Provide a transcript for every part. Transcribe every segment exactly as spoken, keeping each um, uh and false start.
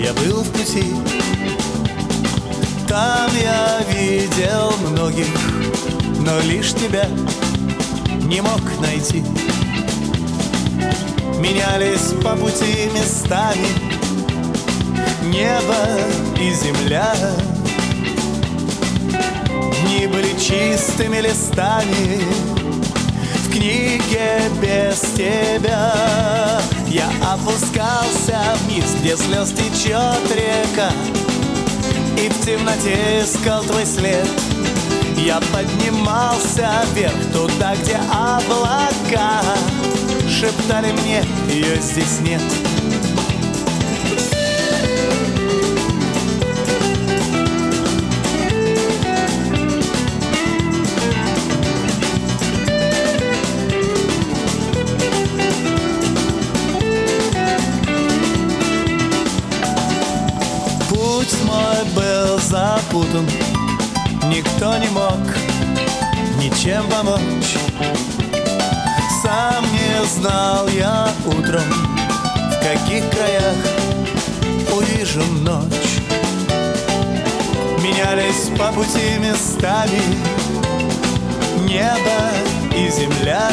я был в пути. Там я видел многих, но лишь тебя не мог найти. Менялись по пути местами небо и земля. Дни были чистыми листами в книге без тебя. Я опускался вниз, где слез течет река, и в темноте искал твой след. Я поднимался вверх, туда, где облака шептали мне: ее здесь нет. Путь мой был запутан, никто не мог ничем помочь. Сам не знал я утром, в каких краях увижу ночь. Менялись по пути местами небо и земля.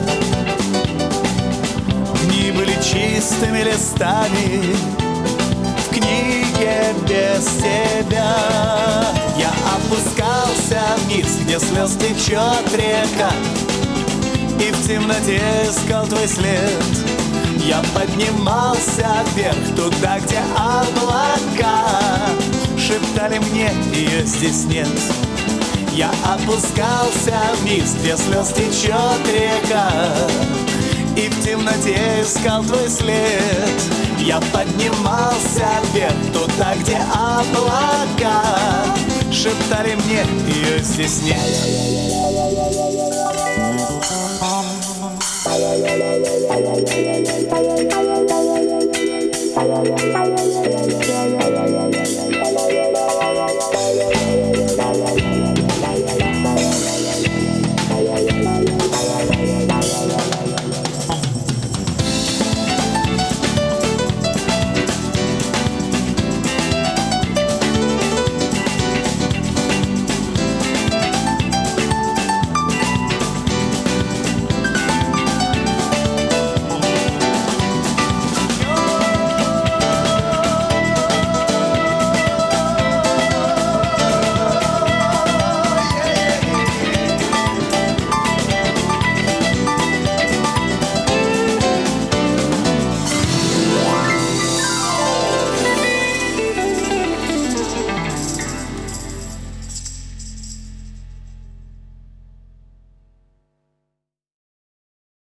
Дни были чистыми листами в книге без тебя. Я опускался вниз, где слез течет река, и в темноте искал твой след. Я поднимался вверх, туда, где облака шептали мне: ее здесь нет. Я опускался вниз, где слез течет река, и в темноте искал твой след. Я поднимался вверх, туда, где облака шептали мне: ее здесь нет.